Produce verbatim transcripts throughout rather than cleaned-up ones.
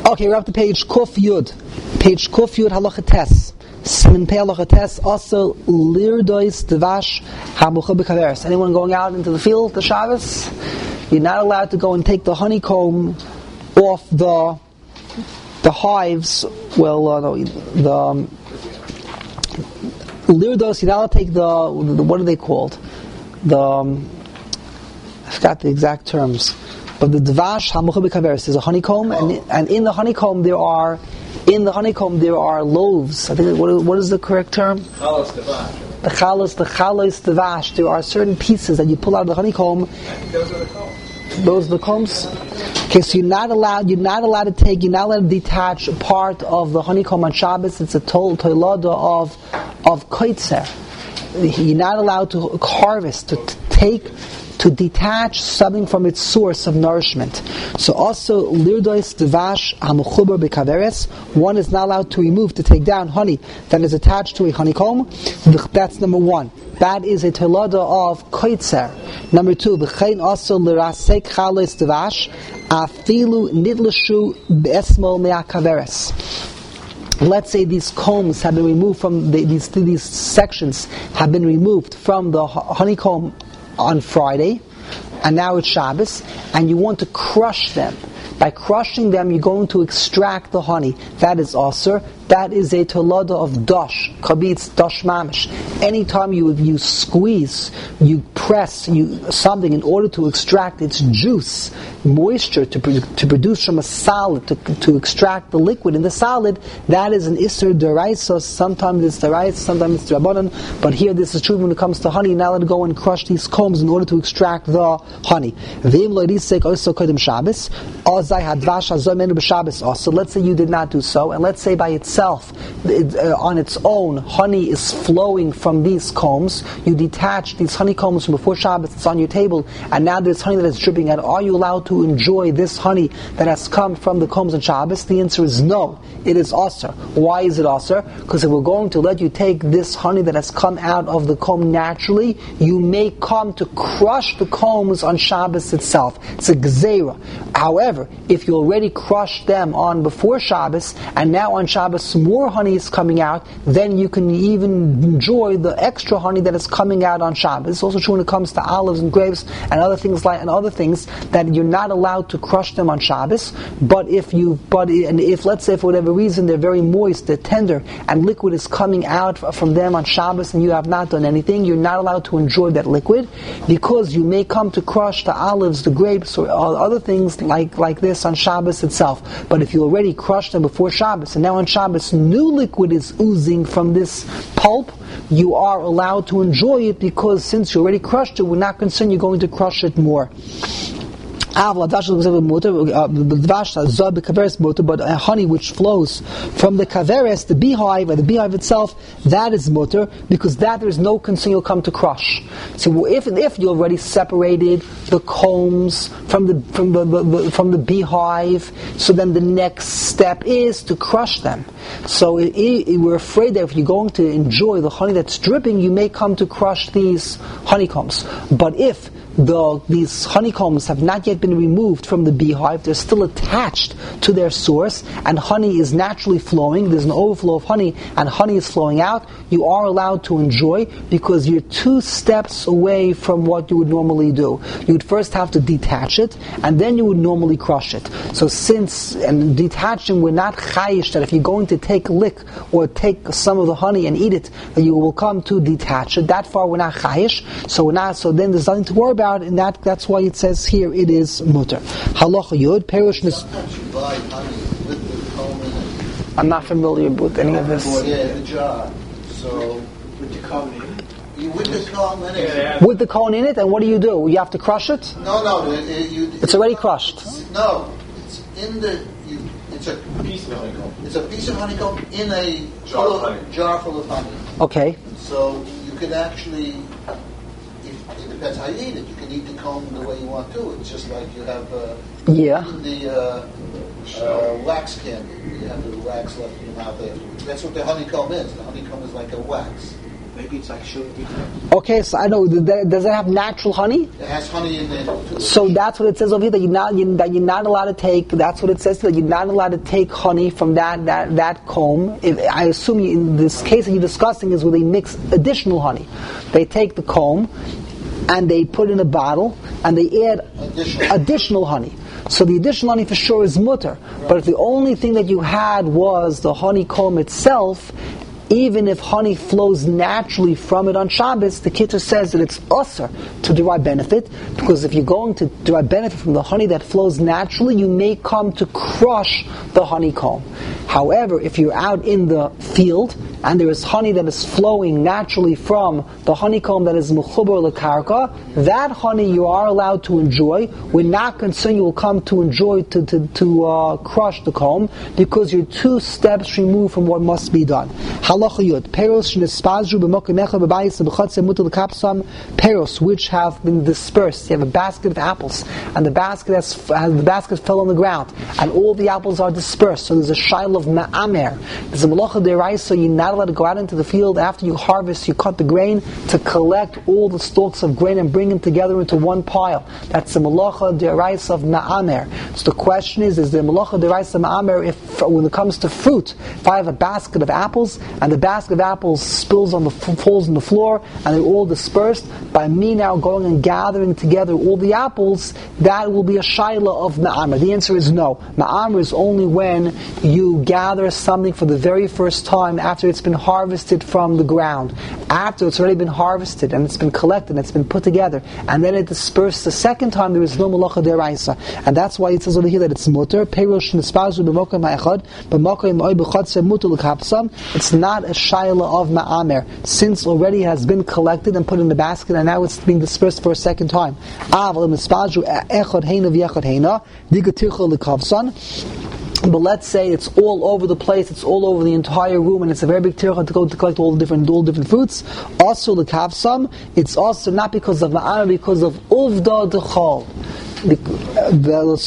Okay, we're up to page Kuf Yud. Page Kuf Yud Halacha Tes. Siman Pei Halacha Tes. Also, Lirdois Devash Hamucha B'Kaveres. Anyone going out into the field, the Shabbos? You're not allowed to go and take the honeycomb off the the hives. Well, uh, no, the um, Lirdos. You're not allowed to take the, the what are they called? The um, I forgot the exact terms. But the Dvash Hamucha B'Kaveres is a honeycomb, and and in the honeycomb there are in the honeycomb there are loaves. I think what what is the correct term? Chalas Dvash. The chalas, the chalas Dvash. There are certain pieces that you pull out of the honeycomb. Those are the combs. Those are the combs. Okay, so you're not allowed. You're not allowed to take. You're not allowed to detach a part of the honeycomb on Shabbos. It's a tol toilada of of koitzer. You're not allowed to harvest to t- take. to detach something from its source of nourishment. So also, lirdois devash hamuchuber bekaveres, one is not allowed to remove, to take down honey that is attached to a honeycomb. That's number one. That is a telada of koitzer. Number two, v'chein also lirasek chalois devash afilu nidlashu be'esmol me'akaveres. Let's say these combs have been removed from the, these these sections have been removed from the honeycomb on Friday, and now it's Shabbos, and you want to crush them. By crushing them, you're going to extract the honey. That is asur. That is a tolada of dosh, kabitz, dosh mamish. Anytime you you squeeze, you press you something in order to extract its juice, moisture to to produce from a solid, to to extract the liquid in the solid, that is an isur deraisa. Sometimes it's deraisa, sometimes it's drabanan. But here, this is true when it comes to honey. Now let go and crush these combs in order to extract the honey. V'im lo yisek also kodem Shabbos. Ozai hadvash hazoi menu b'Shabbos also. Let's say you did not do so, and let's say by itself. It, uh, on its own, honey is flowing from these combs. You detach these honeycombs from before Shabbos, it's on your table, and now there's honey that is dripping out. Are you allowed to enjoy this honey that has come from the combs on Shabbos? The answer is no. It is asur. Why is it asur? Because if we're going to let you take this honey that has come out of the comb naturally, you may come to crush the combs on Shabbos itself. It's a gzeira. However, if you already crushed them on before Shabbos, and now on Shabbos more honey is coming out, then you can even enjoy the extra honey that is coming out on Shabbos. It's also true when it comes to olives and grapes and other things like and other things that you're not allowed to crush them on Shabbos. But if you, but and if let's say for whatever reason they're very moist, they're tender, and liquid is coming out from them on Shabbos, and you have not done anything, you're not allowed to enjoy that liquid because you may come to crush the olives, the grapes, or other things like like this on Shabbos itself. But if you already crushed them before Shabbos, and now on Shabbos new liquid is oozing from this pulp, you are allowed to enjoy it because since you already crushed it, we're not concerned you're going to crush it more. But honey which flows from the kaveres, the beehive, or the beehive itself, that is mutter, because that there is no concern you'll come to crush. So if if you already separated the combs from the from the, the, the from the beehive, so then the next step is to crush them. So it, it, we're afraid that if you're going to enjoy the honey that's dripping, you may come to crush these honeycombs. But if The, these honeycombs have not yet been removed from the beehive, they're still attached to their source, and honey is naturally flowing, there's an overflow of honey, and honey is flowing out, you are allowed to enjoy, because you're two steps away from what you would normally do. You would first have to detach it, and then you would normally crush it. So since, and detaching, we're not chayish, that if you're going to take a lick, or take some of the honey and eat it, that you will come to detach it. That far we're not chayish, so we're not, so then there's nothing to worry about. And that, that's why it says here it is mutter. Halacha Yud, Perush Nis. I'm not familiar with any of this. Yeah, in a jar. So, with the cone in it? You with the cone in it. With the cone in it, and what do you do? You have to crush it? No, no. It, it, you, it's already crushed. No, it's in the. You, it's a piece of honeycomb. It's a piece of honeycomb in a jar full of, jar full of honey. Okay. So you can actually. Depends how you eat it. You can eat the comb the way you want to. It's just like you have uh, yeah. the uh, uh, wax candy. You have the wax left in your mouth afterwards. That's what the honeycomb is. The honeycomb is like a wax. Maybe it's like sugar. Okay, so I know, does it have natural honey? It has honey in there. So that's what it says over here, that you're not, you, that you're not allowed to take, that's what it says, that you're not allowed to take honey from that that, that comb. If, I assume you, in this case that you're discussing is where they mix additional honey. They take the comb, and they put it in a bottle, and they add additional, additional honey. So the additional honey for sure is mutter. Right. But if the only thing that you had was the honeycomb itself, even if honey flows naturally from it on Shabbos, the Kitur says that it's usher to derive benefit, because if you're going to derive benefit from the honey that flows naturally, you may come to crush the honeycomb. However, if you're out in the field and there is honey that is flowing naturally from the honeycomb that is mechubar lekarka, that honey you are allowed to enjoy. We're not concerned you will come to enjoy to to, to uh, crush the comb, because you're two steps removed from what must be done. Peros which have been dispersed. You have a basket of apples, and the basket has, has the basket fell on the ground, and all the apples are dispersed. So there's a shail of ma'amer. There's a malacha deraisa. So you're not allowed to go out into the field after you harvest. You cut the grain to collect all the stalks of grain and bring them together into one pile. That's the malacha deraisa of ma'amer. So the question is: is the malacha deraisa ma'amer if when it comes to fruit? If I have a basket of apples and the basket of apples spills on the falls on the floor and they're all dispersed, by me now going and gathering together all the apples, that will be a shaila of ma'amr. The answer is no. Ma'amr is only when you gather something for the very first time after it's been harvested from the ground, after it's already been harvested and it's been collected and it's been put together, and then it dispersed the second time. There is no malacha deraisa, and that's why it says over here that it's mutter. Perush nispazu b'mokem ha'echad b'mokem oy b'chotzer mutter l'kapsam. It's not a shaila of ma'amer, since already has been collected and put in the basket, and now it's being dispersed for a second time. But let's say it's all over the place, it's all over the entire room, and it's a very big tircha to go to collect all the different all different fruits. Also the kavsam, it's also not because of ma'amer, because of uvda dechol. That's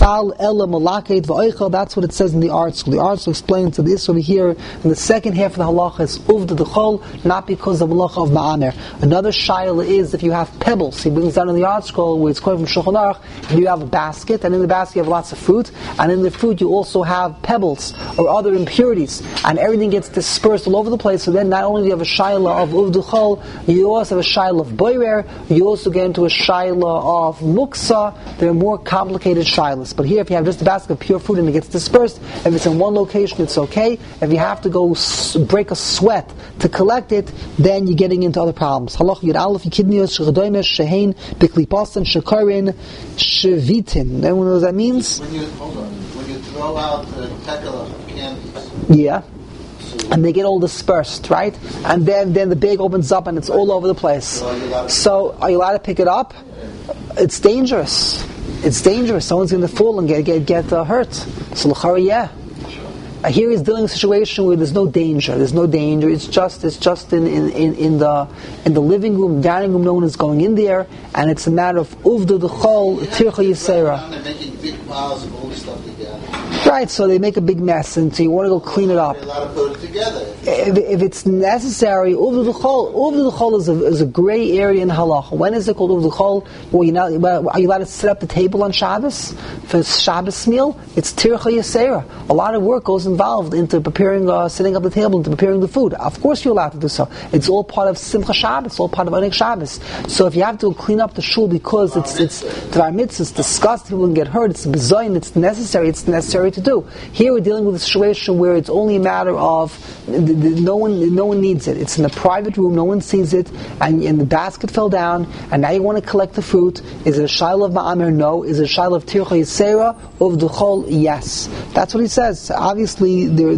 what it says in the article. The article explains that this over here in the second half of the halacha is uvda dechol, not because of halacha of ma'amer. Another shaila is if you have pebbles. He brings down in the article where it's quoted from Shulchan Aruch, and you have a basket, and in the basket you have lots of fruit, and in the fruit you also have pebbles or other impurities, and everything gets dispersed all over the place. So then not only do you have a shaila of uvda dechol, you also have a shaila of boirer, you also get into a shaila of muksa. There are more complicated shilas. But here, if you have just a basket of pure fruit and it gets dispersed, if it's in one location, it's okay. If you have to go s- break a sweat to collect it, then you're getting into other problems. Halach Yud Aleph Yikidnios Shechadoymes Shehein Biklipasan Shekarin Shevitin. Anyone know what that means? When you hold on, when you throw out the tekela candies. Yeah. And they get all dispersed, right? And then, then the bag opens up and it's all over the place. So, are you allowed to pick it up? It's dangerous. It's dangerous. Someone's going to fall and get get get uh, hurt. So, l'chara, yeah. Uh, here he's dealing with a situation where there's no danger. There's no danger. It's just it's just in, in, in, in the in the living room, dining room. No one is going in there, and it's a matter of uvda dechol tircha yisera. They're making big piles of all this stuff together. Right, so they make a big mess, and so you want to go clean it up. They're allowed to put it together. If, if it's necessary, uvda dechol, uvda dechol is a is a gray area in halacha. When is it called uvda dechol? Well, you not, are you allowed to set up the table on Shabbos for a Shabbos meal? It's tircha yisera. A lot of work goes involved into preparing, uh, setting up the table, into preparing the food. Of course, you're allowed to do so. It's all part of Simcha Shabbos. It's all part of Oneg Shabbos. So if you have to clean up the shul because it's it's Dvar Mitzvah, it's disgusting, people can get hurt. It's bezoin. It's necessary. It's necessary to do. Here we're dealing with a situation where it's only a matter of the, the, no one no one needs it. It's in a private room. No one sees it, and, and the basket fell down. And now you want to collect the fruit. Is it a shaila of ma'amer? No. Is it a shaila of tircha yisera of duchol? Yes. That's what he says. Obviously, there.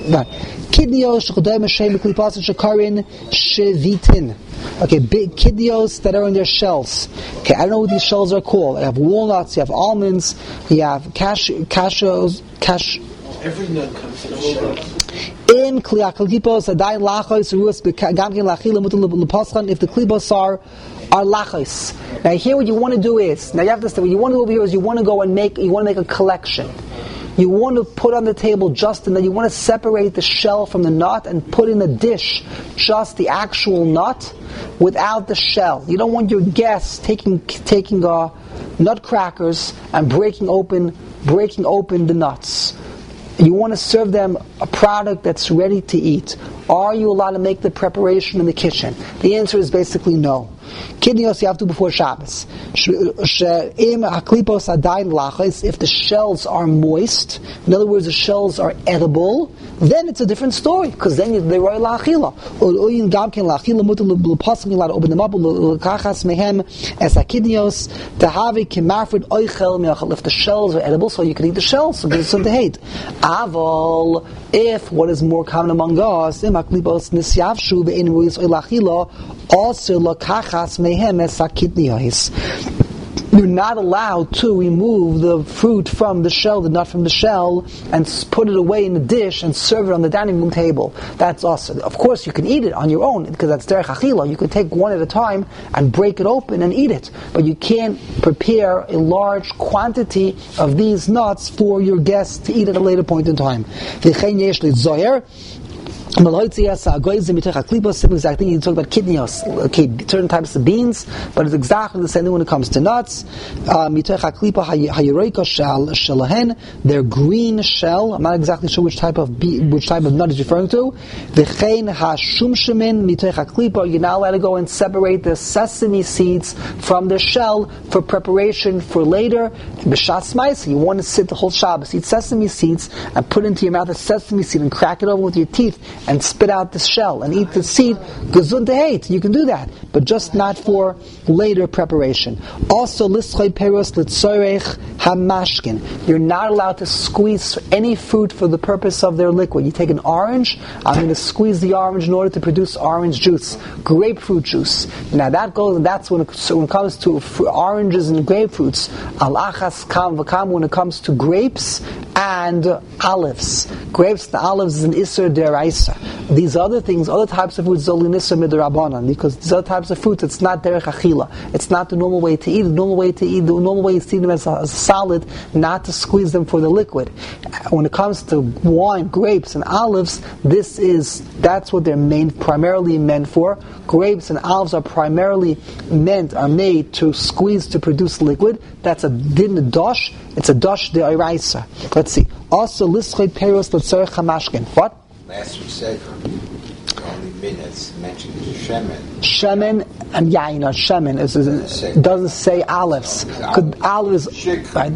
Kidnios shechodayim Hashem b'klipas shekarin shevitin. Okay, big kidneys that are in their shells. Okay, I don't know what these shells are called. You have walnuts, you have almonds, you have cashew, cashews, cash. Every nut comes in a shell. In kliaklikipos adayin lachos ruas gamkin lachila mutal lepaschan if the klipos are are lachos. Now here, what you want to do is now you have to. What you want to do over here is you want to go and make you want to make a collection. You want to put on the table just and then you want to separate the shell from the nut and put in a dish just the actual nut without the shell. You don't want your guests taking taking uh, nutcrackers and breaking open breaking open the nuts. You want to serve them a product that's ready to eat. Are you allowed to make the preparation in the kitchen? The answer is basically no. Kidneys you have to before Shabbos. If the shells are moist, in other words, the shells are edible, then it's a different story, because then they're roy la'achila. You're allowed to open them up. If the shells are edible, so you can eat the shells, so there's something to hate. Aval, if what is more common among us, you're not allowed to remove the fruit from the shell, the nut from the shell, and put it away in a dish and serve it on the dining room table. That's awesome. Of course, you can eat it on your own, because that's derech achila. You can take one at a time and break it open and eat it. But you can't prepare a large quantity of these nuts for your guests to eat at a later point in time. Exactly, you talk about kidneys, okay, certain types of beans, but it's exactly the same thing when it comes to nuts. Their green shell. I'm not exactly sure which type of be- which type of nut is referring to. You're not allowed to go and separate the sesame seeds from the shell for preparation for later. You want to sit the whole Shabbos, eat sesame seeds, and put into your mouth a sesame seed and crack it over with your teeth and spit out the shell and eat the seed. Gesund to hate. You can do that, but just not for later preparation. Also, lischoi peros litzorech hamashkin. You're not allowed to squeeze any fruit for the purpose of their liquid. You take an orange. I'm going to squeeze the orange in order to produce orange juice, grapefruit juice. Now that goes. That's when it, so when it comes to fr- oranges and grapefruits. Al achas kam v'kam when it comes to grapes and olives. Grapes and olives is an iser deraisa. These other things, other types of foods, zolinissa midrabanan, because these other types of fruits, it's not derech achila. It's not the normal way to eat. The normal way to eat, the normal way is to eat them as a, as a solid, not to squeeze them for the liquid. When it comes to wine, grapes, and olives, this is that's what they're main, primarily meant for. Grapes and olives are primarily meant, are made to squeeze to produce liquid. That's a din dosh. It's a dosh de oraisa. Let's see. Also, lischei peros letzorech hamashkin. What? Last we said, only minutes mentioned shemen. Shemen and yain, or shemen, is, is, it doesn't say olives. Could olives, right?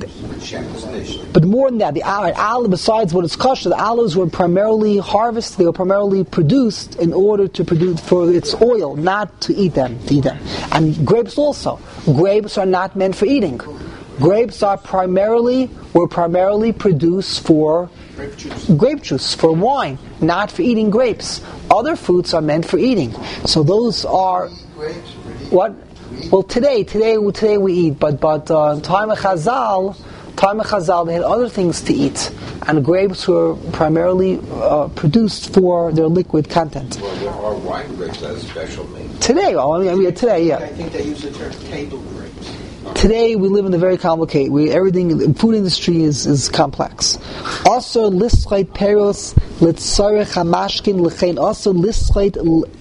But more than that, the olive, besides what is kosher, the olives were primarily harvested, they were primarily produced in order to produce for its oil, not to eat them, to eat them. And grapes also. Grapes are not meant for eating. Grapes are primarily, were primarily produced for Grape juice. grape juice, for wine, not for eating grapes. Other fruits are meant for eating. So those are Grapes, what? Well, today, today, today we eat, but but uh, time of Chazal, time of Chazal, they had other things to eat, and grapes were primarily uh, produced for their liquid content. Well, there are wine grapes that are special made. Today, well, I mean, today, yeah. I think they use the term table grapes. Today we live in a very complicated. We everything the food industry is, is complex. Also, lischait peros litzarech hamashkin lechein. Also, lischait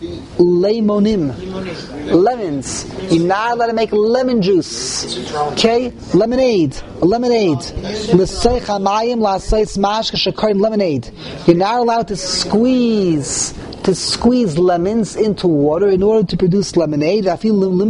lemonim, lemons. You're not allowed to make lemon juice. Okay, lemonade, lemonade. Lischait hamayim la'asayis mashke shekarim lemonade. You're not allowed to squeeze. To squeeze lemons into water in order to produce lemonade. It's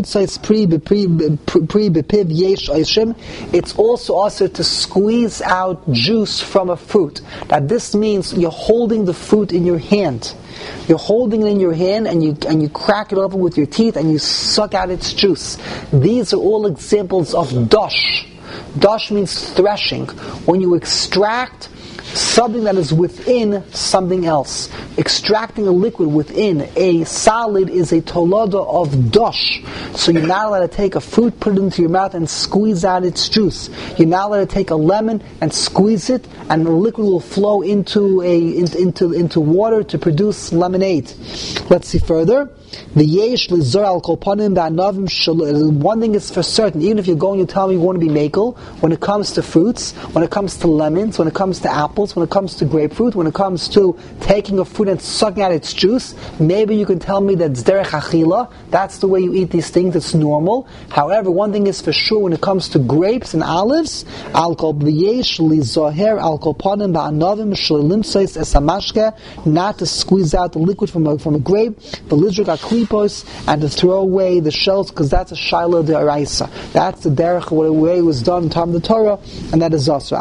also also to squeeze out juice from a fruit. Now this means you're holding the fruit in your hand. You're holding it in your hand and you and you crack it open with your teeth and you suck out its juice. These are all examples of dosh. Dosh means threshing. When you extract something that is within something else. Extracting a liquid within a solid is a tolada of dosh. So you're not allowed to take a fruit, put it into your mouth, and squeeze out its juice. You're not allowed to take a lemon and squeeze it, and the liquid will flow into a into into, into water to produce lemonade. Let's see further. The yesh l'zor al kolpanim ba'anavim shal. One thing is for certain, even if you're going, you tell me you want to be makel. When it comes to fruits, when it comes to lemons, when it comes to apples, when it comes to grapefruit, when it comes to taking a fruit and sucking out its juice, maybe you can tell me that zderech achila. That's the way you eat these things. It's normal. However, one thing is for sure: when it comes to grapes and olives, al kol yesh l'zoher al kolpanim ba'anavim shal limsois es hamashke, not to squeeze out the liquid from a from a grape, the lizruk klipos, and to throw away the shells, because that's a shaila de'araisa. That's the derech the way it was done in time of the Torah, and that is also.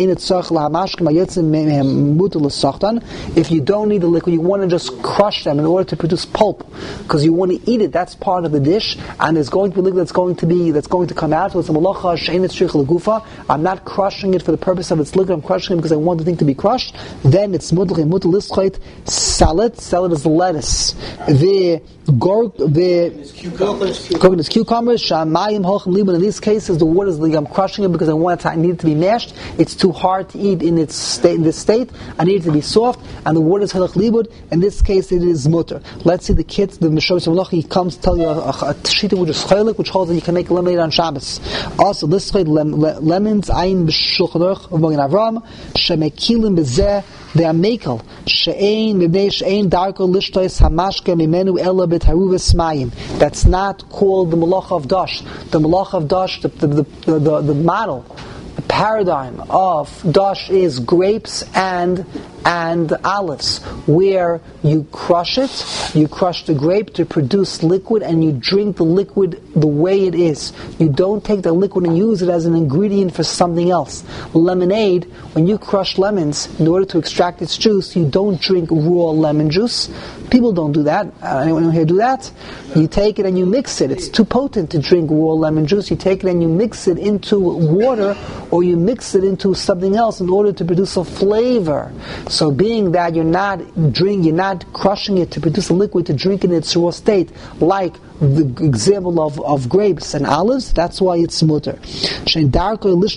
If you don't need the liquid, you want to just crush them in order to produce pulp, because you want to eat it. That's part of the dish, and there's going to be liquid that's going to be that's going to come out. So it's a malacha she'ein tzrich legufa. I'm not crushing it for the purpose of its liquid. I'm crushing it because I want the thing to be crushed. Then it's mutal mutal lischait salad. Salad is the lettuce. The Gorg, the coconut cucumbers, shamayim hochem libun. In these cases, the water is like I'm crushing it because I want it to, I need it to be mashed. It's too hard to eat in its state. In this state, I need it to be soft, and the water is halach libud. In this case, it is mutter. Let's see the kids. The Mishra Samloch, he comes to tell you a, a, a shita which is chaylik, which holds that you can make lemonade on Shabbos. Also, this chaylik lem, le, lemons ayin b'shulchan aruch of Magen Avram shemekilim bezeh. They are mekel she'ein mibnei she'ein darko lishtois hamashke mimenu ela b'taruvas mayim. That's not called the malacha of dash. The malacha of dash, the the, the the the model, the paradigm of dash is grapes and and olives, where you crush it, you crush the grape to produce liquid, and you drink the liquid the way it is. You don't take the liquid and use it as an ingredient for something else. Lemonade, when you crush lemons, in order to extract its juice, you don't drink raw lemon juice. People don't do that. Uh, anyone here do that? You take it and you mix it. It's too potent to drink raw lemon juice. You take it and you mix it into water, or you mix it into something else in order to produce a flavor. So being that you're not drink, you're not crushing it to produce a liquid to drink in its raw state, like the example of, of grapes and olives, that's why it's mutter. It's not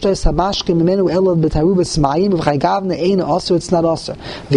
also.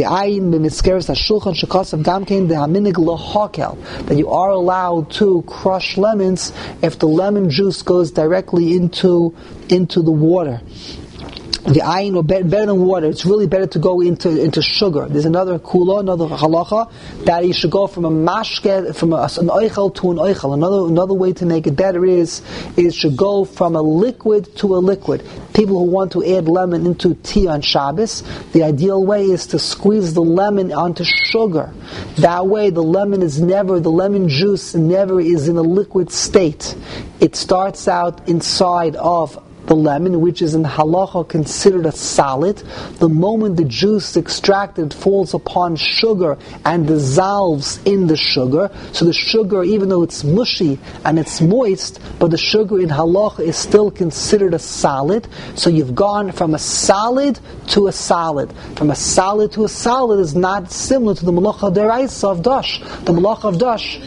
That you are allowed to crush lemons if the lemon juice goes directly into into the water. The ayin, or better, better than water, it's really better to go into into sugar. There's another kula, another halacha, that you should go from a mashke, from a, an oichel to an oichel. Another another way to make it better is, is should go from a liquid to a liquid. People who want to add lemon into tea on Shabbos, the ideal way is to squeeze the lemon onto sugar. That way the lemon is never, the lemon juice never is in a liquid state. It starts out inside of the lemon, which is in halacha considered a solid. The moment the juice extracted falls upon sugar and dissolves in the sugar, so the sugar, even though it's mushy and it's moist, but the sugar in halacha is still considered a solid. So you've gone from a solid to a solid. From a solid to a solid is not similar to the malacha deraisa of dash. The malacha of dash,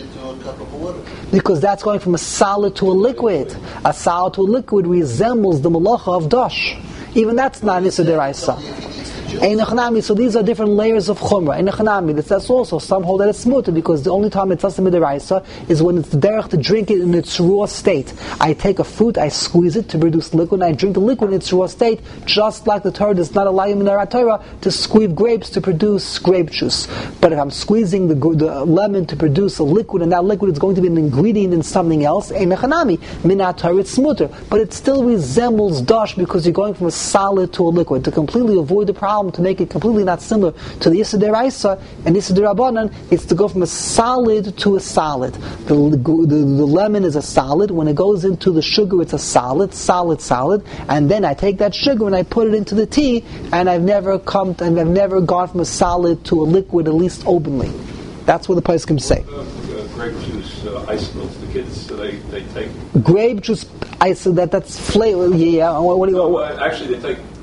because that's going from a solid to a liquid. A solid to a liquid resembles the malacha of dash. Even that's not Issa Deraisa. So these are different layers of chumrah. That's also, some hold that it's mutter, because the only time it's Issa Deraisa is when it's the derech to drink it in its raw state. I take a fruit, I squeeze it to produce liquid, and I drink the liquid in its raw state, just like the Torah does not allow you in the Torah to squeeze grapes to produce grape juice. But if I'm squeezing the, the lemon to produce a liquid, and that liquid is going to be an ingredient in something else, Minat Torah, it's mutter. But it still resembles dash, because you're going from a solid to a liquid. To completely avoid the problem, to make it completely not similar to the Issa Deraisa and Issa Derabanan, it's to go from a solid to a solid. The, the, the lemon is a solid. When it goes into the sugar, it's a solid, solid, solid. And then I take that sugar and I put it into the tea, and I've never come to, and I've never gone from a solid to a liquid, at least openly. That's what the poskim say. Uh, uh, grape juice uh, isolates the kids, so they, they take grape juice. I said that that's flavor. Yeah, yeah. What, what do you? No, uh, actually, they take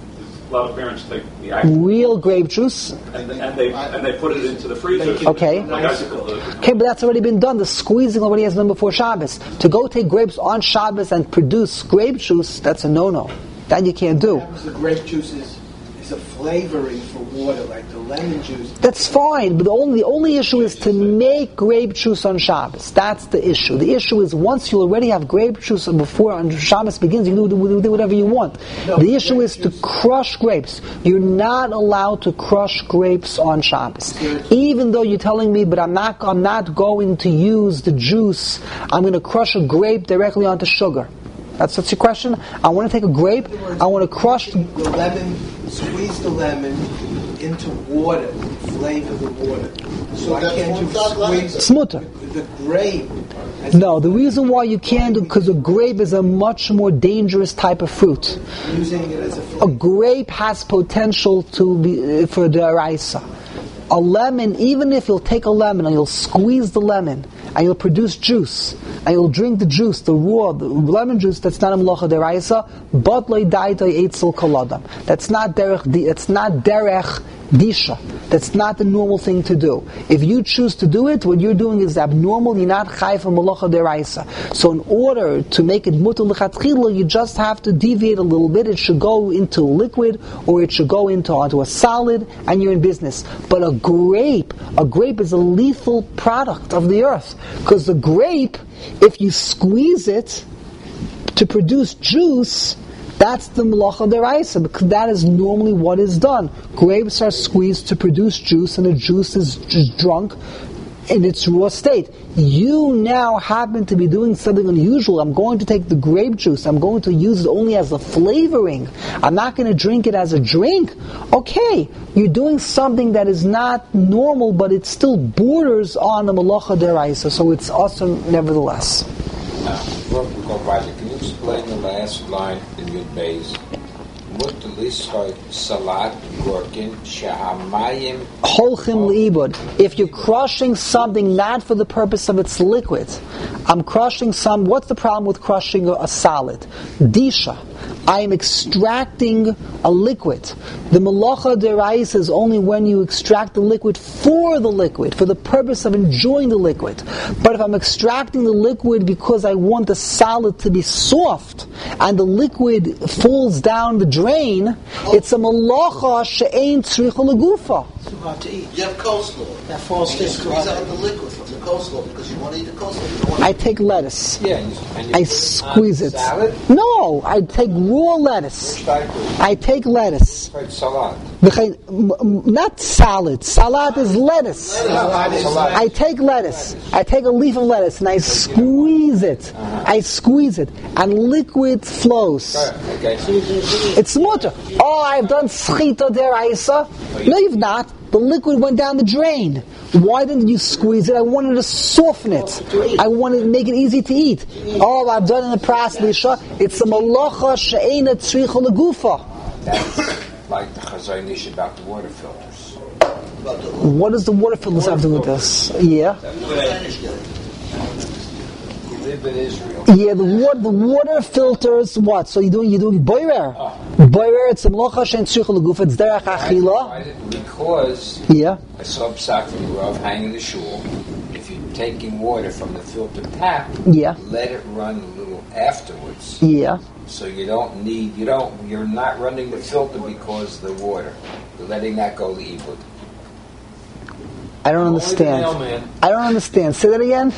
a lot of parents take the actual real grape juice. and, and they and they put it into the freezer. Okay. Like icicle. Okay, but that's already been done. The squeezing already has been before Shabbos. To go take grapes on Shabbos and produce grape juice, that's a no-no. That you can't do. The grape juice is, is a flavoring for water, like the lemon juice. That's fine, but the only, the only issue is to make grape juice on Shabbos. That's the issue. The issue is once you already have grape juice before on Shabbos begins, you can do, do whatever you want. No, the issue is juice. to crush grapes. You're not allowed to crush grapes on Shabbos. Even though you're telling me, but I'm not, I'm not going to use the juice, I'm going to crush a grape directly onto sugar. That's, that's your question? I want to take a grape, I want to crush the lemon, squeeze the lemon into water, flavor the water. So I can't you squeeze smutter. the grape. No, the reason why you can't do because a grape is a much more dangerous type of fruit. Using it as a A flavor. grape has potential to be uh, for the araisa. A lemon, even if you'll take a lemon and you'll squeeze the lemon and you'll produce juice and you'll drink the juice, the raw, the lemon juice, that's not a melacha deraisa, but loy daitoi eitzel koladam. That's not derech. It's not derech disha. That's not the normal thing to do. If you choose to do it, what you're doing is abnormal. You're not chayv for melacha deraisa. So in order to make it mutar lechatchila, you just have to deviate a little bit. It should go into liquid or it should go into onto a solid, and you're in business. But a grape, a grape is a lethal product of the earth because the grape, if you squeeze it to produce juice, that's the melacha deraisa, because that is normally what is done. Grapes are squeezed to produce juice, and the juice is just drunk in its raw state. You now happen to be doing something unusual. I'm going to take the grape juice, I'm going to use it only as a flavoring. I'm not going to drink it as a drink. Okay, you're doing something that is not normal, but it still borders on the melacha deraisa, so it's awesome nevertheless. Now, before we go by, can you explain the last line in your base? Mutalischoy salat gorkin shahamayim. Holchim liibud. If you're crushing something not for the purpose of its liquid, I'm crushing some. What's the problem with crushing a, a solid? Disha. I am extracting a liquid. The melacha derais is only when you extract the liquid for the liquid, for the purpose of enjoying the liquid. But if I'm extracting the liquid because I want the solid to be soft, and the liquid falls down the drain, it's a melacha she'ein tzricha legufa. Too hard to eat. You have coleslaw. That falls And you stick squeeze right. out the liquid from the coleslaw because you want to eat the coleslaw. You don't want I take lettuce. Yeah, and you, and you I put squeeze on it. Salad? No, I take raw lettuce. Which type of I take lettuce. type salad? Not salad. Salad is lettuce. Salad is salad. I take lettuce. I take a leaf of lettuce and I squeeze it. I squeeze it, and liquid flows. Okay. It's mutter. Oh, I've done schita deraisa. No, you've not. The liquid went down the drain. Why didn't you squeeze it? I wanted to soften it. I wanted to make it easy to eat. Oh, I've done it in the pras lisha. It's a malacha she'ena tzricha legufa. That's like the Chazon Ish about the water filters. What does the water filters have to do with this? Yeah. You live in Israel. Yeah, the water, the water filters what? So you're doing, you're doing boirer. Boirer, it's a malacha she'ena tzricha legufa. It's derech achila. Because Yeah. I saw Psak from the Rav hanging the shul. If you're taking water from the filter tap, Yeah. let it run a little afterwards. Yeah. So you don't need, you don't, you're not running the filter because of the water. You're letting that go to Ibud. I don't understand. I don't understand. Say that again.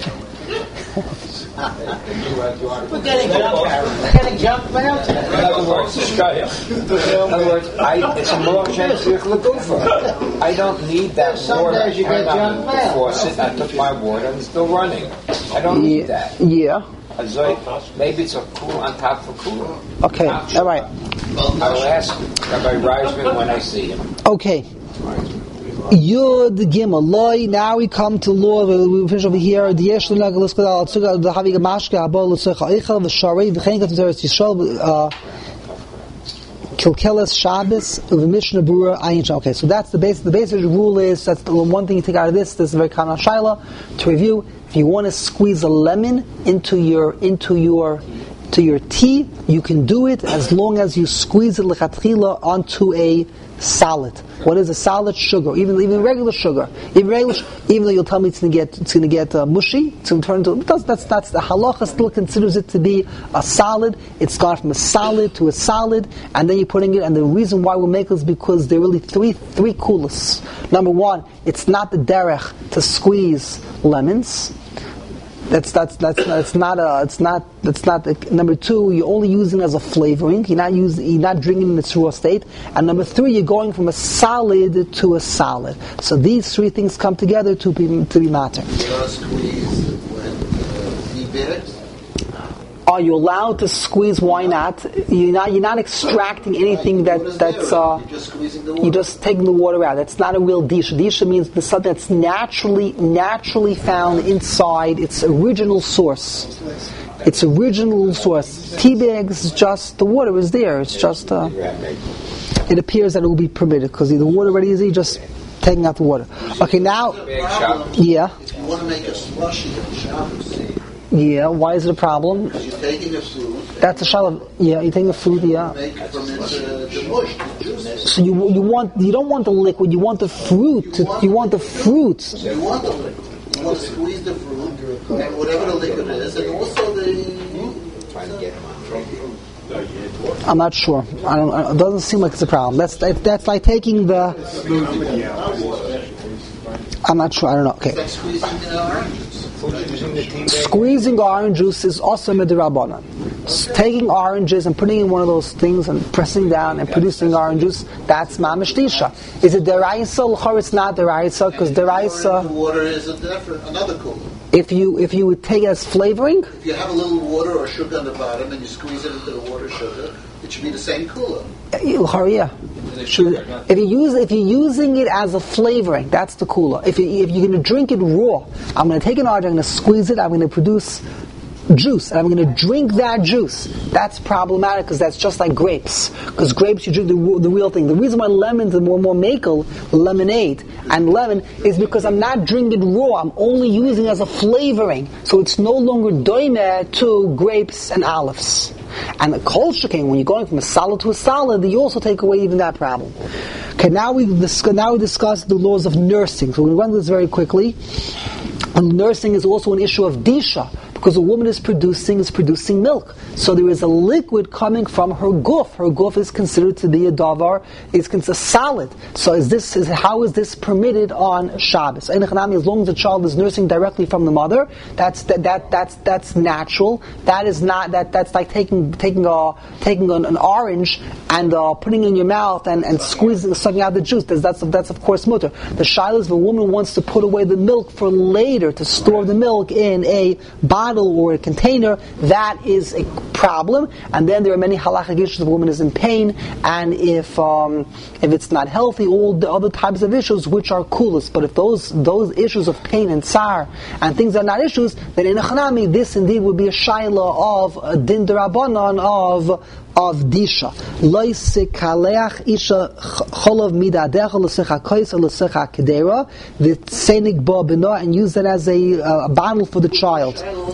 We're getting jump We're getting jump out. In other words, in other words, I, it's a Morochen Tzrich Legufa. I don't need that Some water. days you I get turned junk on the mail. faucet, I took my water and it's still running. I don't need that. Yeah. So maybe it's a cool on top for cool. Okay. Not All right. I will ask Rabbi Reisman when I see him. Okay. Yud Gimel Loi. Now we come to law. We finish over here. The Yesh Lunag Liskadal Tzuga the Havig Mashka Abol Tzucha Eichel V'Sharei V'Chein Kat Teres Yisrael Kilkeles Shabbos V'Mishnah Brura Ayin Sham. Okay, so that's the basic. The basic rule is that's the one thing you take out of this. This is a very common shaila to review. If you want to squeeze a lemon into your into your to your tea, you can do it as long as you squeeze it lechatchila onto a solid. What is a solid? Sugar, even even regular sugar. Even regular, even though you'll tell me it's going to get it's going to get uh, mushy, it's going to turn into. That's that's that's the halacha still considers it to be a solid. It's gone from a solid to a solid, and then you're putting it. And the reason why we make it is because there are really three three kulas. Number one, it's not the derech to squeeze lemons. That's that's that's that's not a it's not that's not a, number two. You're only using it as a flavoring. You're not using you're not drinking in its raw state. And number three, you're going from a solid to a solid. So these three things come together to be to be matter. Are you allowed to squeeze? Why not? You're not. You're not extracting anything that that's. Uh, you're just squeezing the water. You're just taking the water out. That's not a real disha. Disha means the something that's naturally naturally found inside its original source. Its original source. Tea bags is just the water is there. It's just. Uh, it appears that it will be permitted because the water already is there. Just taking out the water. Okay, now. Yeah. If you want to make a slushy on Shabbos. Yeah, why is it a problem? Because you're taking a fruit. That's a shalom. Yeah, you're taking a fruit. Yeah. Make it from it, uh, the mush, the juice. So you you want you don't want the liquid. You want the fruit. You want, you want the fruit. You want the liquid. You want to squeeze the fruit and whatever the liquid is, and also the. I'm not sure. I don't. It doesn't seem like it's a problem. That's that, that's like taking the. I'm not sure. I don't know. Okay. It's like squeezing uh, oranges. Squeezing orange juice is also midrabanan. Taking oranges and putting in one of those things and pressing down and producing orange juice, that's mamish disha. Is it deraisa? Or it's not deraisa because deraisa. The water is a different, another cooler. If you if you would take it as flavoring, if you have a little water or sugar on the bottom and you squeeze it into the water sugar, it should be the same cooler. Yeah. If you use if you're using it as a flavoring, that's the cooler. If you if you're going to drink it raw, I'm going to take an orange, I'm going to squeeze it, I'm going to produce juice, and I'm going to drink that juice. That's problematic because that's just like grapes. Because grapes, you drink the, the real thing. The reason why lemons are more more makel, lemonade and lemon, is because I'm not drinking it raw. I'm only using it as a flavoring, so it's no longer doime to grapes and olives. And the kol shekein, when you're going from a solid to a solid, you also take away even that problem. Okay, now we discuss, now we discuss the laws of nursing. So we're going to run this very quickly. And nursing is also an issue of disha, because a woman is producing is producing milk. So there is a liquid coming from her guf. Her guf is considered to be a davar, is considered solid. So is this is how is this permitted on Shabbos? As long as the child is nursing directly from the mother, that's that, that that's that's natural. That is not that that's like taking taking a taking an, an orange and uh, putting it in your mouth and, and squeezing sucking out the juice. That's that's, that's of course mutter. The shaila is if a woman wants to put away the milk for later to store the milk in a bottle or a container, that is a problem. And then there are many halachic issues if a woman is in pain, and if um, if it's not healthy, all the other types of issues which are coolest. But if those those issues of pain and tsar and things are not issues, then in a chanami, this indeed would be a shaila of a din derabanan of of disha. Loisik kaleach isha cholav midadecha l'secha koisa l'secha kedera v'tzenig ba b'na, and use that as a, uh, a bottle for the child.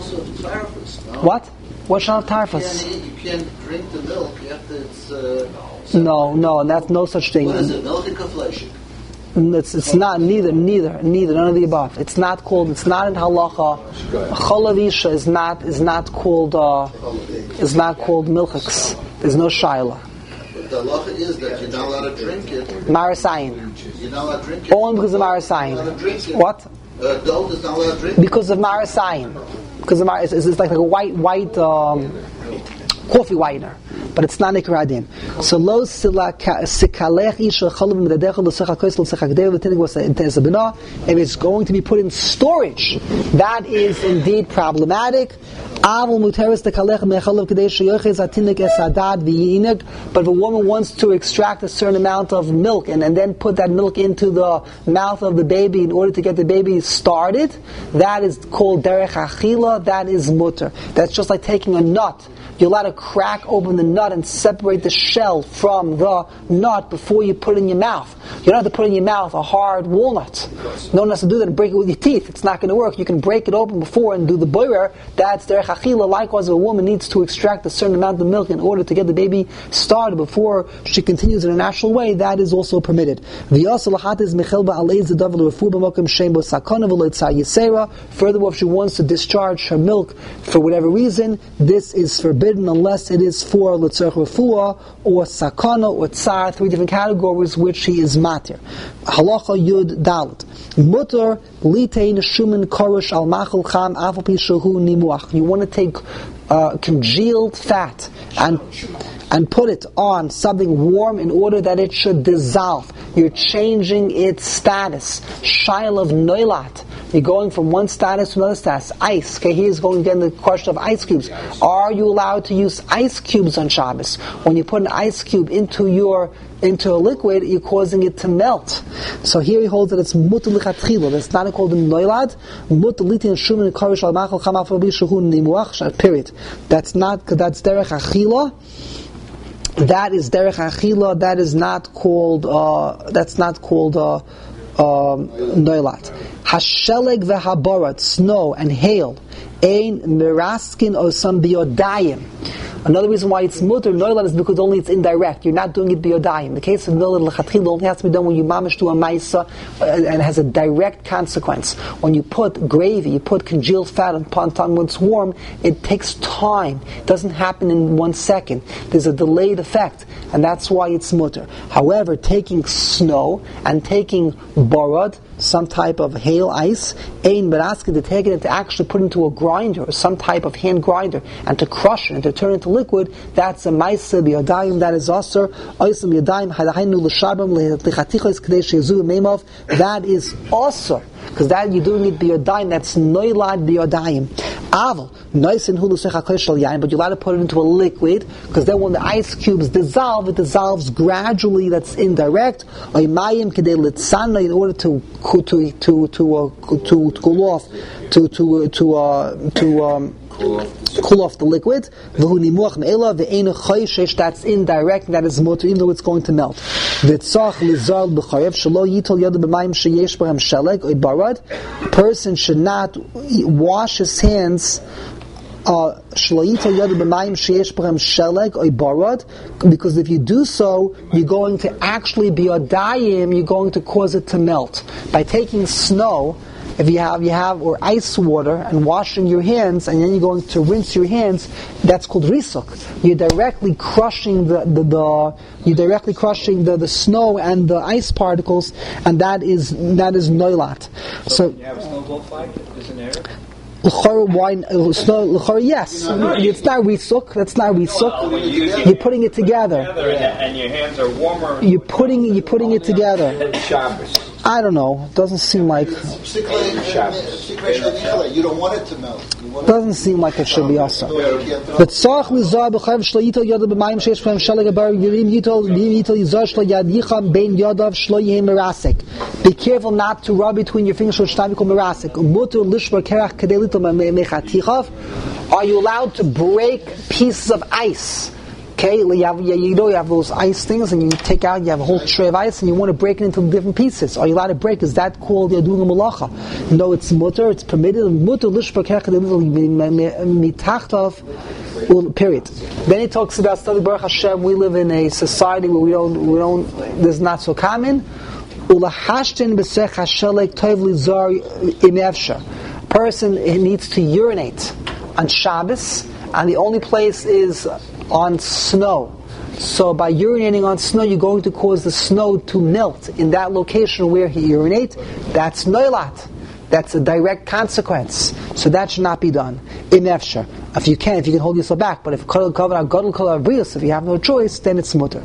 What? What shall tarfus? You can't drink the milk. You have to. It's, uh, no, no, that's no such thing. What is it? Milk and kaflesh? It's it's not neither neither neither none of the above. It's not called. It's not in halacha. Cholavisha is not is not called uh, is not called milchix. There's no shaila. But the halacha is that you're not allowed to drink it. Marasayin. You're not allowed to drink it. Only because of marasayin. What? Adult is not allowed to drink it. Because of marasayin. Because of mar- it's, it's like, like a white white um, coffee whitener. But it's not nikradin. So lo sikalech isha chalav midadecha l'secha kois l'secha gdei v'tinig was intesa b'na. If it's going to be put in storage, that is indeed problematic. Avol muteris dekalech mechalav gdei sheyoches atinik esadad v'yinig. But if a woman wants to extract a certain amount of milk and, and then put that milk into the mouth of the baby in order to get the baby started, that is called derech achila. That is mutter. That's just like taking a nut. You're allowed to crack open the nut and separate the shell from the nut before you put it in your mouth. You don't have to put in your mouth a hard walnut. No one has to do that and break it with your teeth. It's not going to work. You can break it open before and do the boirer. That's derech achila, likewise, a woman needs to extract a certain amount of milk in order to get the baby started before she continues in a natural way, that is also permitted. Furthermore, if she wants to discharge her milk for whatever reason, this is forbidden unless it is for l'tzarech refuah or sakana or tsar, three different categories which he is matir. Halacha Yud Dalet. Mutter litein shumin korish al machal cham afal pi shehu nimuach. You want to take uh, congealed fat and and put it on something warm in order that it should dissolve. You're changing its status. Shail of noilat. You're going from one status to another status. Ice. Okay, here's going again the question of ice cubes. Are you allowed to use ice cubes on Shabbos? When you put an ice cube into your into a liquid, you're causing it to melt. So here he holds that it's mutar lichatchila. That's not called a noilad. Mutar litin shumin karish al machal chamafal bishahun nimuach. Period. That's not. That's derech achila. That is derech achila. That is not called. Uh, that's not called uh, um, noilat. Hasheleg vehabarat, snow and hail. Ein miraskin or some biodayim. Another reason why it's mutar noilat is because only it's indirect. You're not doing it biodayim. The case of noilat l'chatchila only has to be done when you mamish to a maisa and has a direct consequence. When you put gravy, you put congealed fat upon time when it's warm, it takes time. It doesn't happen in one second. There's a delayed effect, and that's why it's mutar. However, taking snow and taking barad, some type of hail ice, ein beraskin, to take it and to actually put it into a grinder or some type of hand grinder and to crush it and to turn it into liquid, that's a maisa biyadayim, that is also oisam biyadayim hadahainu l'shabam l'chatichos k'dei shezu meimov, that is also, because that you're doing it biyadayim, that's noilad biyadayim. Aval, noisin hu l'sech hakosh shel yayin, but you're allowed to put it into a liquid, because then when the ice cubes dissolve, it dissolves gradually, that's indirect, oimayim k'dei litzana, in order to to to to to, uh, to, to cool off, to to to uh, to um, cool off, cool off the liquid. V'hu nimuach me'ela ve'einu choyshesh, that's indirect, that is mutar, even though it's going to melt. V'tzach lizal b'charev shelo yitol yadu b'mayim sheyesh b'hem sheleg oy barad. Person should not wash his hands. Uh, because if you do so, you're going to actually be a dayim, you're going to cause it to melt. By taking snow, if you have you have or ice water and washing your hands, and then you're going to rinse your hands, that's called risuk. You're directly crushing the, the, the you're directly crushing the, the snow and the ice particles, and that is that is noilat. So, so when you have a snowball fight, is an error? Wine, snow, yes. No, no, it's not risuk. That's not risuk. No, you you're putting it together. together and your hands are warmer. You're putting you're putting it together. I don't know. Doesn't seem like. You don't want it to melt. Doesn't seem like it should be also. But tzach lizar b'chayv shlo yitol yadav b'mayim sheish b'hem shalag abar yirim yitol yirim yitol yizar shlo yad yicham bein yadav shlo yihim merasik. Be careful not to rub between your fingers, which time you call merasik. Umutur lishbar kerach kadei litol mechatichav. Are you allowed to break pieces of ice? Okay, you have, you know, you have those ice things, and you take out, you have a whole tray of ice, and you want to break it into different pieces. Are you allowed to break? Is that called you're doing a malacha? No, it's mutar, it's permitted. Mutar lishbar mitachtav. Period. Then he talks about study Baruch Hashem. We live in a society where we don't, we don't. This is not so common. Ulahashtin b'sech hashelek tov lizar imevsha. Person needs to urinate on Shabbos, and the only place is on snow. So by urinating on snow, you're going to cause the snow to melt in that location where he urinates. That's noilat. That's a direct consequence. So that should not be done. Imefsher. If you can, if you can hold yourself back. But if if you have no choice, then it's mutar.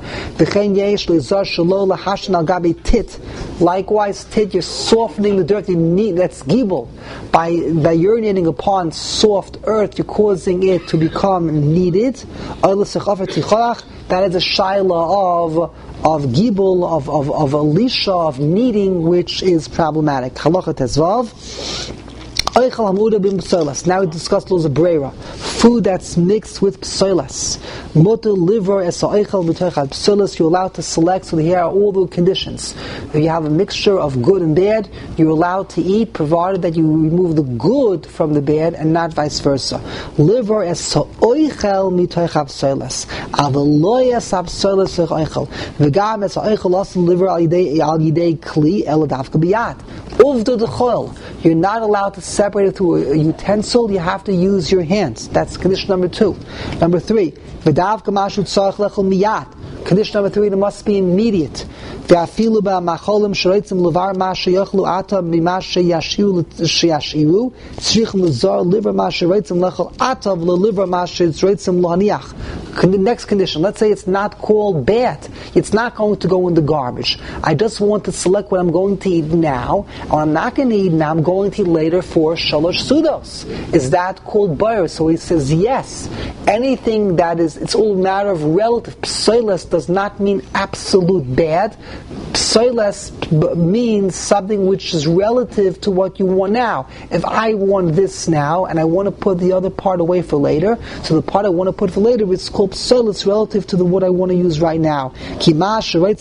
Likewise, tit, you're softening the dirt. You need, that's gibel. By by urinating upon soft earth, you're causing it to become kneaded. That is a shaila of of gibel, of of of alisha, of kneading, which is problematic. Halacha tezvav. Oichel hamuda bim psoilas. Now we discussed laws of breira. Food that's mixed with psoilas. Mutter liver es oichel mitochad psoilas. You're allowed to select. So here are all the conditions. If you have a mixture of good and bad, you're allowed to eat, provided that you remove the good from the bad and not vice versa. Liver es oichel mitochad psoilas. Avaloyas ab psoilas oichel. V'gam es oichel asin liver al yidei al yidei kli el davka biyad. Uvda d'chol. You're not allowed to separate it through a utensil. You have to use your hands. That's condition number two. Number three, v'dav kamashu tzarich lechol miyat. Condition number three, it must be immediate. Ve'afilu ba'macholim shreitzim levar ma sheyochlu ata mima sheyashiru sheyashiru tzrichim lezar liver ma shreitzim lechol ata v'liver ma shreitzim lohaniach. Next condition, let's say it's not called bad. It's not going to go in the garbage. I just want to select what I'm going to eat now, or I'm not going to eat now, I'm going to eat later for shalosh sudos. Is that called bayer? So he says yes. Anything that is, it's all a matter of relative. Psoilas does not mean absolute bad. Psoilas b- means something which is relative to what you want now. If I want this now, and I want to put the other part away for later, so the part I want to put for later is called psoilas relative to the what I want to use right now. What I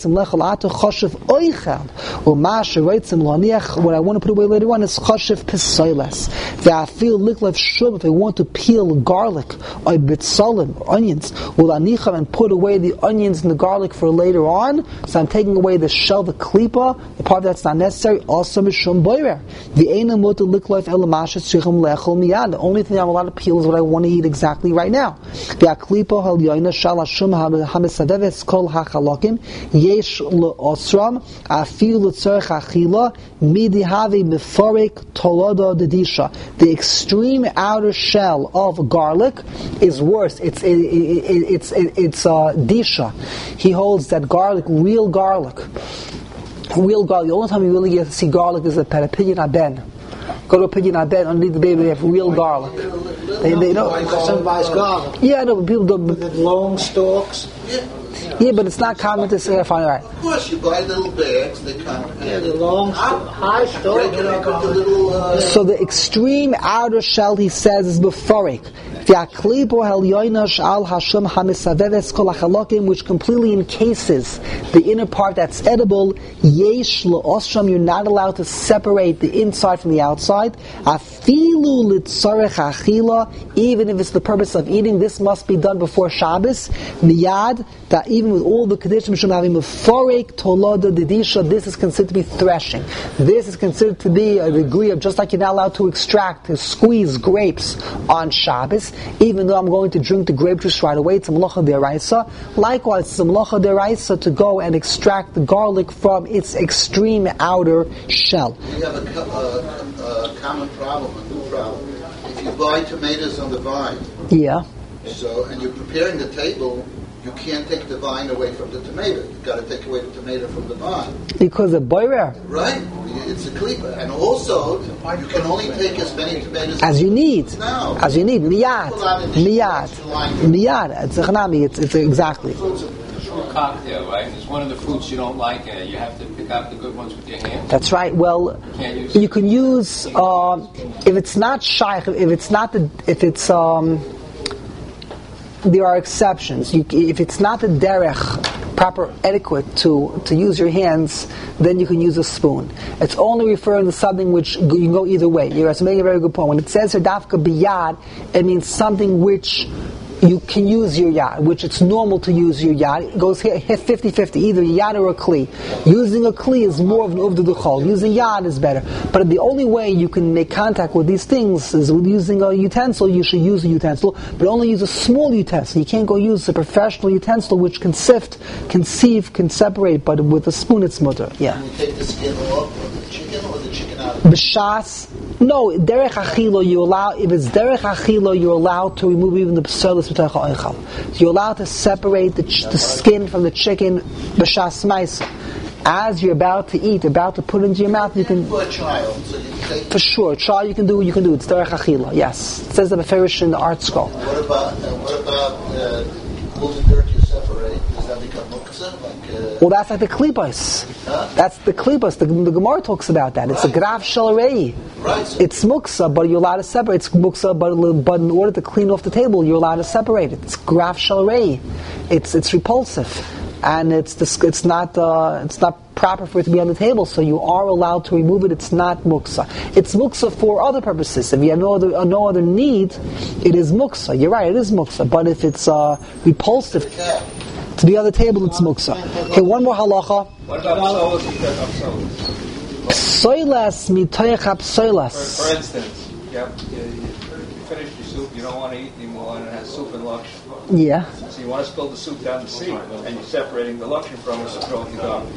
want to put away later on is choshev psoilas. If I want to peel garlic or bitzalim or onions, and put away the onions and the garlic for later on, so I'm taking away the shell, the klipa, the part that's not necessary. Also mishum boirer. The only thing I'm allowed to peel is what I want to eat exactly right now. The klipa hal yoina shal hashum hamisaveves kol hachalokim yesh leosram afil letzarech achila midi havi meforik toloda dedisha. The extreme outer shell of garlic is worse. It's it, it, it, it's it, it's uh, disha. He holds that garlic, real garlic, real garlic. The only time you really get to see garlic is at a pidyon aben. Go to a pidyon aben underneath the baby. They have real garlic. They, they don't. Some buys garlic. Yeah, no, but people don't. With the long stalks. Yeah. Yeah, but it's not common to say. Fine, all right. Of course, you buy little bags. They come. Yeah, the long, st- high stalk. Break it up into little. Uh, So the extreme outer shell, he says, is beforic. Which completely encases the inner part that's edible. Yesh le'osram, you're not allowed to separate the inside from the outside. Afilu litzarech achila, even if it's the purpose of eating, this must be done before Shabbos. Miyad, that even with all the conditions, beforic toloda dedisha, this is considered to be threshing. This is considered to be a degree of, just like you're not allowed to extract, to squeeze grapes on Shabbos, even though I'm going to drink the grape juice right away, it's a melacha deraisa. Likewise, it's a melacha deraisa to go and extract the garlic from its extreme outer shell. We have a, co- a, a common problem, a new problem. If you buy tomatoes on the vine, Yeah. so and you're preparing the table, you can't take the vine away from the tomato. You've got to take away the tomato from the vine. Because of boirer. Right? It's a klipa. And also, you can only take as many tomatoes As you need. now. As you need. Miyad. Miyad. Miyad. It's a chanami. It's, it's exactly. Cocktail, right? It's one of the fruits you don't like, and you have to pick out the good ones with your hands. That's right. Well, Can't use you can use, um, if it's not shaykh, if it's not the, if it's, um, there are exceptions. You, if it's not the derech, proper etiquette to, to use your hands, then you can use a spoon. It's only referring to something which you can go either way. You're making a very good point. When it says here dafka biyad, it means something which you can use your yad, which it's normal to use your yad. It goes here fifty-fifty, either yad or a kli. Using a kli is more of an uvda d'chol. Using yad is better. But the only way you can make contact with these things is with using a utensil. You should use a utensil, but only use a small utensil. You can't go use a professional utensil which can sift, can sieve, can separate, but with a spoon it's mutter. Yeah. Can you take the skin off of the chicken or the chicken out of B'shas, no, derech achilo, you allow, if it's derech achilo, you're allowed to remove even the psolis b'toich ha'oichal. You're allowed to separate the, ch- the skin from the chicken b'shas ma'isa. As you're about to eat, about to put it into your mouth, you can, for a child? So you take for sure, child you can do, you can do, it's derech achilo, yes. It says the beferish in the art scroll. What about uh, what about uh, all the dirt you separate? Does that become muktzah? Like uh, Well, that's like the klipos. Huh? That's the klipos. The, the Gemara talks about that. It's Right. a graf shel rei. Right. So It's muksa, but you're allowed to separate. It's muksa, but, but in order to clean off the table, you're allowed to separate it. It's graf shel rei. It's it's repulsive, and it's this, it's not uh, it's not proper for it to be on the table. So you are allowed to remove it. It's not muksa. It's muksa for other purposes. If you have no other uh, no other need, it is muksa. You're right. It is muksa. But if it's uh, repulsive yeah. to be on the table, it's muksa. Okay, one more halacha. What about solas? You got solas. Soilas mitoyach soilas. For, for instance, you, have, you, you finish your soup, you don't want to eat anymore, and it has soup and luction. Yeah. So you want to spill the soup down the sink, and you're separating the luction from it, so throw it in the garbage.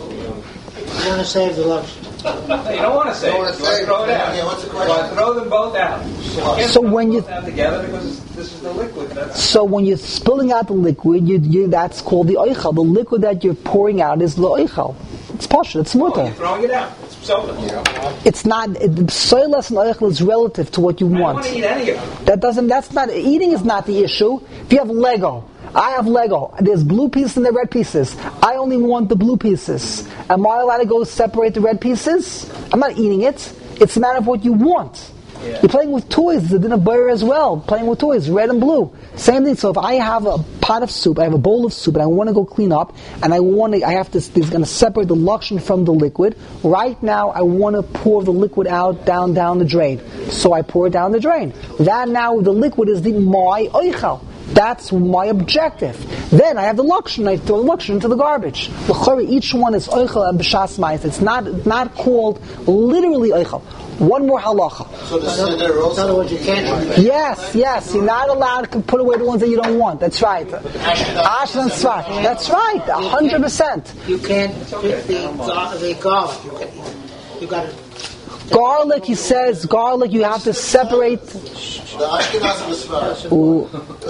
You want to save the lunch. No, you don't want to save Don't it. wanna You want save to throw it it. out. Yeah, what's the You want to question? throw them both out. You can't So throw when them you- both out together because this is the liquid. That's So when you're spilling out the liquid, you, you, that's called the oichal. The liquid that you're pouring out is the oichal. It's pasha. It's oh, you're mutter. throwing it out. It's soda. It's not. It, soilas and oichal is relative to what you I don't want. want to eat any of them. That doesn't. That's not. Eating is not the issue. If you have Lego, I have Lego. There's blue pieces and the red pieces. I only want the blue pieces. Am I allowed to go separate the red pieces? I'm not eating it. It's a matter of what you want. Yeah. You're playing with toys. It's a dinner buyer as well. Playing with toys, red and blue. Same thing. So if I have a pot of soup, I have a bowl of soup, and I want to go clean up, and I want to, I have to. This going to separate the luction from the liquid. Right now, I want to pour the liquid out down down the drain. So I pour it down the drain. That now the liquid is the my oichal. That's my objective. Then I have the luction. I throw the luction into the garbage. Each one is oichal and b'shas ma'is. It's not not called literally oichal. One more halacha. So the siddur also. In other words, you can't. Yes, yes. You're not allowed to put away the ones that you don't want. That's right. Ash and svar. That's right. A hundred percent. You can't pick the, gar- the garlic. You, can, you got to. Garlic, he says, garlic. You have to separate. The Ashkenaz was Sfarad. Ooh.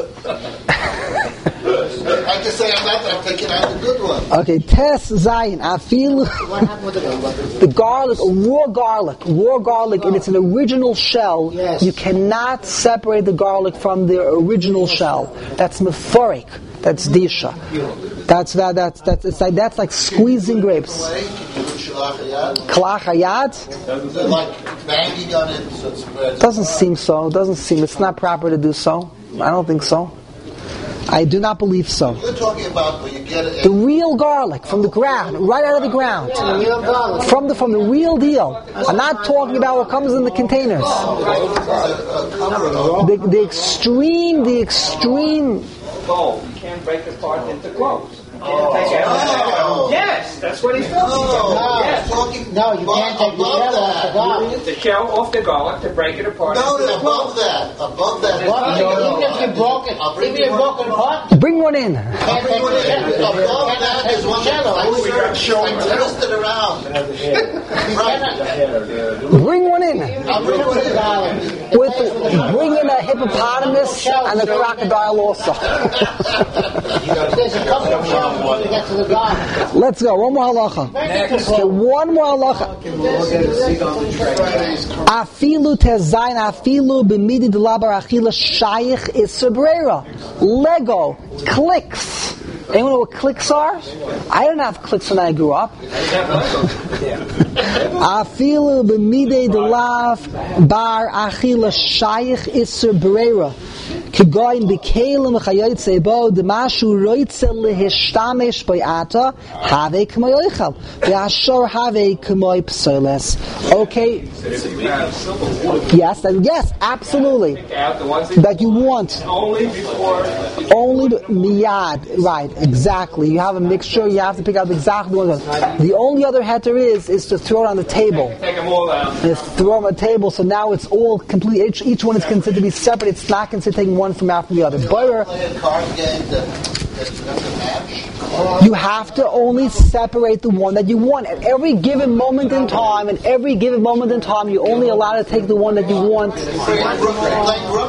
I just say I'm not. I'm taking out the good one. Okay, tes zayin. I feel What happened with the garlic? the garlic, raw garlic, raw garlic, and it's an original shell. Yes. You cannot separate the garlic from the original shell. That's mephorik. That's disha. That's that. That's that's it's like that's like squeezing grapes. Way, can you do shalach hayad? Kalach hayad. They're like banging on it so it spreads. Doesn't seem so. Doesn't seem. It's not proper to do so. I don't think so. I do not believe so. We're talking about when you get a, The real garlic from the ground, right out of the ground, The real garlic. from the from the real deal. I'm not talking about what comes in the containers. a, a cover of The, the extreme, the extreme. Bowl. You can't break it apart into cloves. You can't take out. Yes, that's what he's talking No, about. no, Yes. talking No, you can't take the above shell off the that. garlic. The shell off the garlic to break it apart. No, into no, the above cloves. that, above that. What? Even if you broke it, I'll bring even if you you broke one. it apart, Bring one in. I'll bring you one in. Above that is one that's Oh, we got like shoulder. twisted around. Right. Bring one in. I'll bring one in. garlic. With bring in a hippopotamus and a crocodile also. There's a couple of shells before you get to the garlic. Let's go. One more halacha. Okay, one more halacha. Afilu tezayin afilu b'midi delabar achila shayich is sobrera. Lego clicks. Anyone know what clicks are? I didn't have clicks when I grew up. Afilu b'midi delav bar achila shayich is sobrera. Kigoyin b'kelim v'chayotze bo d'mashu roitze lehishtamesh b'yata have k'moy oichal v'ashor have k'moy psoles. Okay. Yes, that, yes, absolutely. Out the ones that That you want only before. only miyad, right? Exactly. You have a mixture. You have to pick out exactly what. The only other heter is is to throw it on the table. Take them all out. And throw them on the table. So now it's all complete. Each, each one is considered to be separate. It's not considered taking one from after the other. Boyer, Play a card game that, that doesn't match. you have to only separate the one that you want. At every given moment in time, at every given moment in time, you're only allowed to take the one that you want. Like